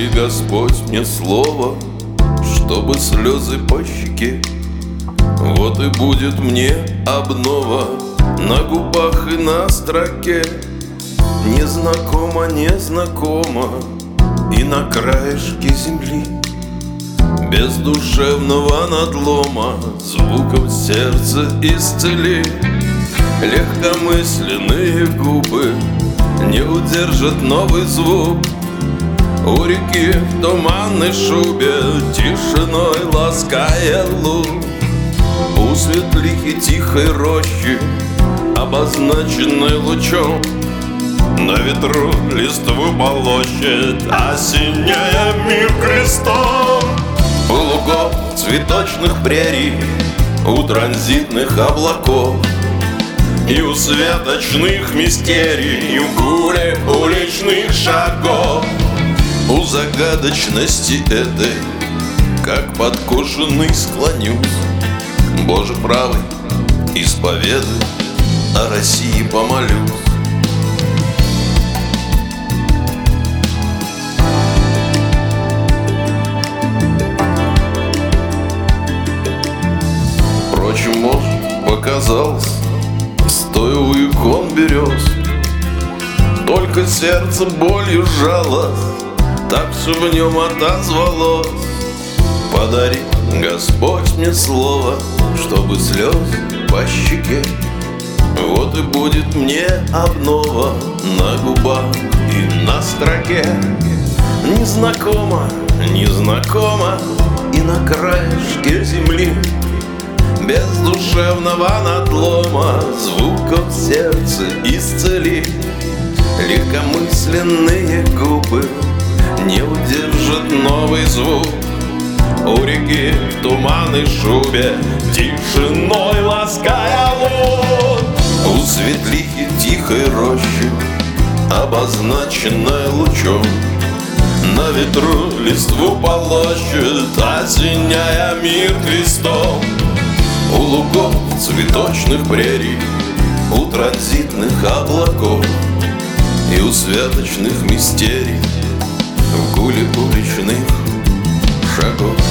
Подари, Господь, мне слово, чтобы слезы по щеке. Вот и будет мне обнова на губах и на строке. Незнакомо, незнакомо и на краешке земли, без душевного надлома звуком сердца исцели. Легкомысленные губы не удержат новый звук. У реки в туманной шубе тишиной лаская луг. У светлихи тихой рощи, обозначенной лучом, на ветру листву полощет, осеняя мир крестом. У лугов цветочных прерий, у транзитных облаков и у святочных мистерий, и у гули уличных шагов. У загадочности этой, как подкошенный, склонюсь. Боже правый, исповедуй, о России помолюсь. Впрочем, может, показалось, стоя у икон берез, только сердце болью сжалось, так все в нем отозвалось. Подари, Господь, мне слово, чтобы слез по щеке. Вот и будет мне обнова на губах и на строке. Незнакомо, незнакомо и на краешке земли, без душевного надлома звуком сердце исцели. Легкомысленные губы не удержат новый звук. У реки в туманной шубе тишиной лаская луг. У светлихи тихой рощи, обозначенной лучом, на ветру листву полощет, осеняя мир крестом. У лугов цветочных прерий, у транзитных облаков и у святочных мистерий, в гуле уличных шагов.